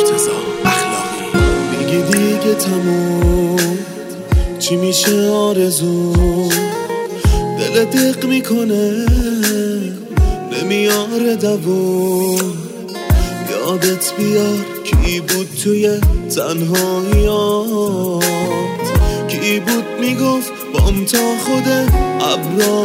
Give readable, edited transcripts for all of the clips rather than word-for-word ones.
مرتضی اخلاقی. میگی دیگه تموم، چی میشه آرزو؟ دل دق میکنه نمیاره دووم. یادت بیار کی بود توی تنهاییات، کی بود میگفت بام تا خود ابرا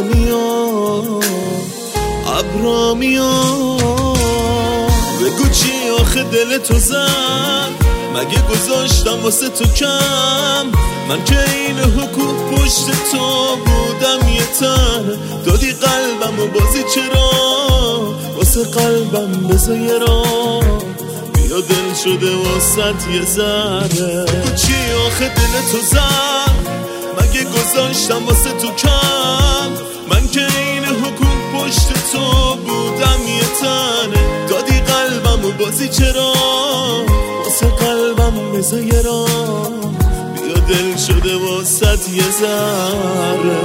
میاد. بگو چی آخه دل تو زد؟ مگه گذاشتم واسه تو کم؟ من که این حقوق پشت تو بودم یه تن، دادی قلبم و بازی چرا واسه قلبم بذار یه راه، بیا دل شده واسه یه ذره. بگو چی آخه دل تو زد؟ مگه گذاشتم واسه تو کم؟ من که این حقوق پشت تو بودم یه تنه، دادی قلبم و بازی چرا واسه قلبم بذار یه راه، بیا دل شده واسه یه ذره.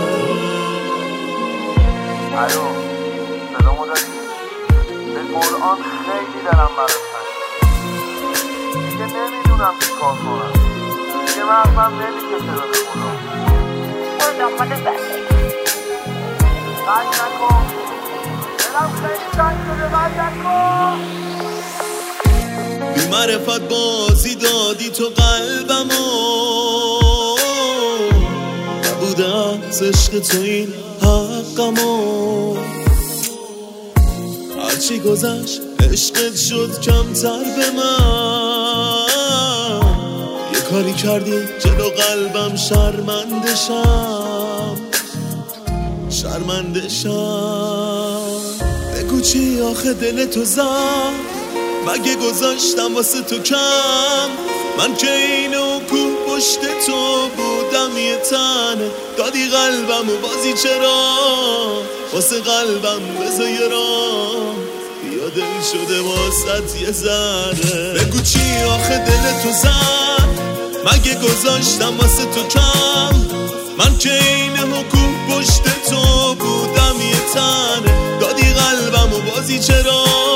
الو صدامو داری؟ به قرآن خیلی دارم برات دیگه نمیدونم چی کار کنم، دیگه مغزم نمیکشه به خدا. برو دنبال زندگی قنگ نکن، دلم خیلی تنگ شده، قنگ نکن. بی معرفت بازی دادی تو قلبمو، نبوده از عشق تو این حقمو. هرچی گذشت عشقت شد کمتر به من، یه کاری کردی جلو قلبم شرمنده شم. بگو چی آخه دل تو زد؟ مگه گذاشتم واسه تو کم؟ من که اینو کو پشت تو بودم یه تنه، دادی قلبم و بازی چرا واسه قلبم بذار یه راه، بیا دل شده واسه یه ذره. بگو چی آخه دل تو زد؟ مگه گذاشتم واسه تو کم؟ من که این حقوق پشت تو بودم یه تنه، دادی قلبم و بازی چرا